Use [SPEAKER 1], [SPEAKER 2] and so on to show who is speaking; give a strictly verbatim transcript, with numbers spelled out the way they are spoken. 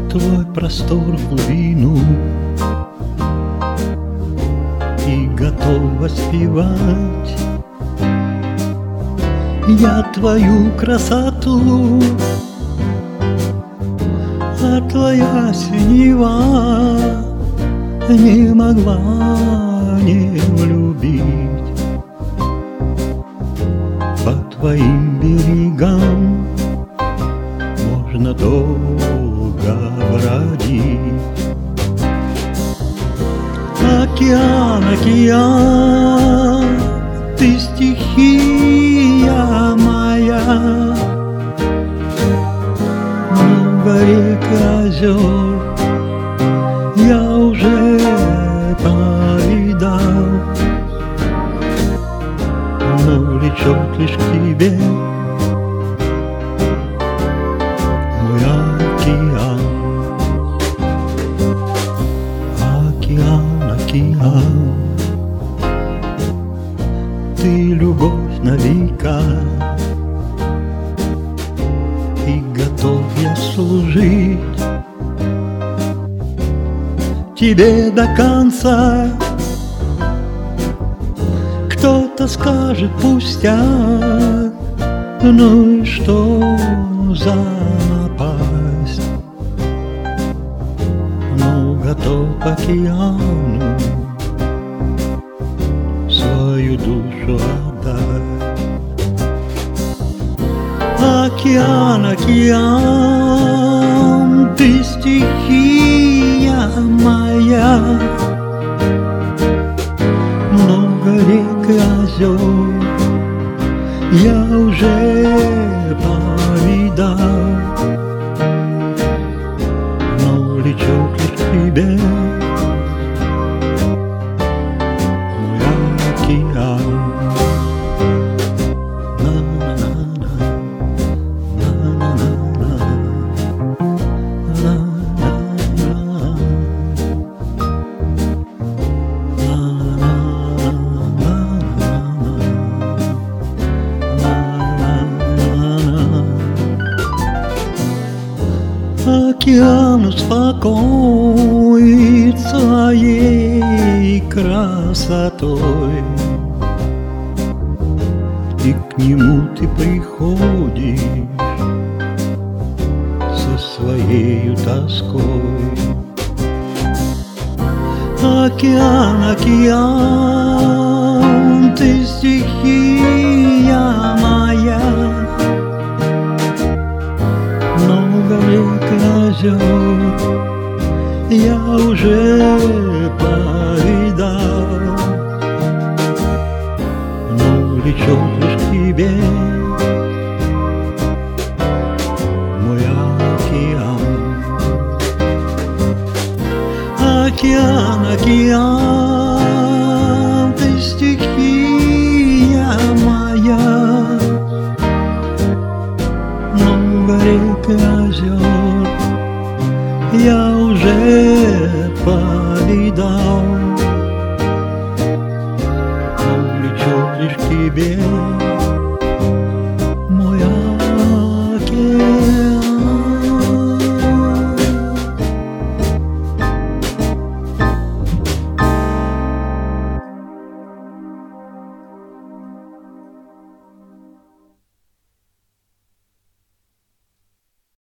[SPEAKER 1] твой простор в глубину и готов воспевать я твою красоту, а твоя синева не могла не влюбить. По твоим берегам можно долго бродить. Океан, океан, ты стихия моя. Много рек и озер я уже повидал, но влечет лишь к тебе мой океан. Океан, океан, ты любовь на века, и готов я служить тебе до конца. Кто-то скажет пустяк, ну и что за напасть? Ну, готов океану свою душу отдать. Океан, океан, ты стихия моя. Много рек и озер я уже повидал, но влечет лишь к тебе мой океан. Океан успокоит своей красотой, и к нему ты приходишь со своей тоской. Океан, океан, ты стихия моя. Много рек и озер я уже повидал, но влечет лишь к тебе мой океан. Океан, океан, ты стихия моя. Много рек и озер я уже повидал, но влечет лишь к тебе